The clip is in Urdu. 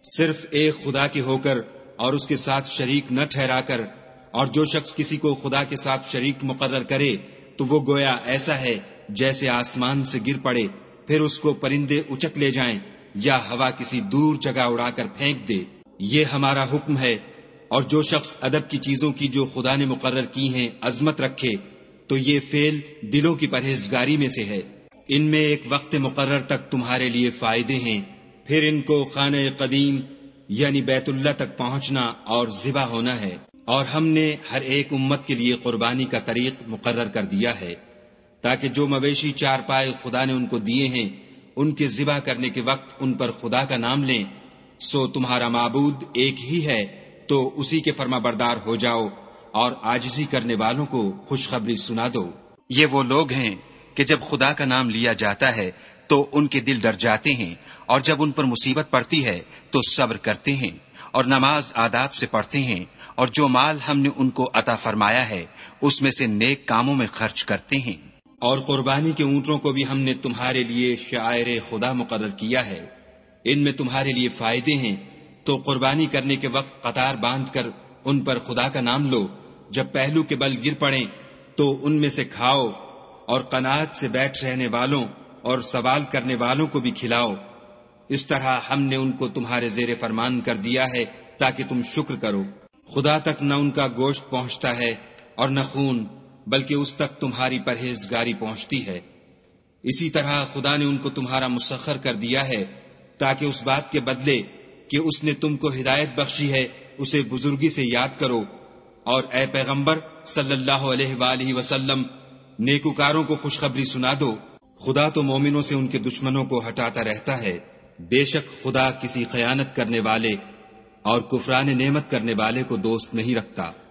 صرف ایک خدا کے ہو کر اور اس کے ساتھ شریک نہ ٹھہرا کر، اور جو شخص کسی کو خدا کے ساتھ شریک مقرر کرے تو وہ گویا ایسا ہے جیسے آسمان سے گر پڑے، پھر اس کو پرندے اچک لے جائیں یا ہوا کسی دور جگہ اڑا کر پھینک دے۔ یہ ہمارا حکم ہے۔ اور جو شخص ادب کی چیزوں کی جو خدا نے مقرر کی ہیں عظمت رکھے تو یہ فعل دلوں کی پرہیزگاری میں سے ہے۔ ان میں ایک وقت مقرر تک تمہارے لیے فائدے ہیں، پھر ان کو خانہ قدیم یعنی بیت اللہ تک پہنچنا اور ذبح ہونا ہے۔ اور ہم نے ہر ایک امت کے لیے قربانی کا طریق مقرر کر دیا ہے، تاکہ جو مویشی چار پائے خدا نے ان کو دیے ہیں ان کے ذبح کرنے کے وقت ان پر خدا کا نام لیں۔ سو تمہارا معبود ایک ہی ہے، تو اسی کے فرما بردار ہو جاؤ اور عاجزی کرنے والوں کو خوشخبری سنا دو۔ یہ وہ لوگ ہیں کہ جب خدا کا نام لیا جاتا ہے تو ان کے دل ڈر جاتے ہیں، اور جب ان پر مصیبت پڑتی ہے تو صبر کرتے ہیں اور نماز آداب سے پڑھتے ہیں، اور جو مال ہم نے ان کو عطا فرمایا ہے اس میں سے نیک کاموں میں خرچ کرتے ہیں۔ اور قربانی کے اونٹوں کو بھی ہم نے تمہارے لیے شعائر خدا مقرر کیا ہے، ان میں تمہارے لیے فائدے ہیں، تو قربانی کرنے کے وقت قطار باندھ کر ان پر خدا کا نام لو۔ جب پہلو کے بل گر پڑیں تو ان میں سے کھاؤ، اور قناعت سے بیٹھ رہنے والوں اور سوال کرنے والوں کو بھی کھلاؤ۔ اس طرح ہم نے ان کو تمہارے زیر فرمان کر دیا ہے تاکہ تم شکر کرو۔ خدا تک نہ ان کا گوشت پہنچتا ہے اور نہ خون، بلکہ اس تک تمہاری پرہیزگاری پہنچتی ہے۔ اسی طرح خدا نے ان کو تمہارا مسخر کر دیا ہے تاکہ اس بات کے بدلے کہ اس نے تم کو ہدایت بخشی ہے اسے بزرگی سے یاد کرو۔ اور اے پیغمبر صلی اللہ علیہ وآلہ وسلم، نیکوکاروں کو خوشخبری سنا دو۔ خدا تو مومنوں سے ان کے دشمنوں کو ہٹاتا رہتا ہے، بے شک خدا کسی خیانت کرنے والے اور کفران نعمت کرنے والے کو دوست نہیں رکھتا۔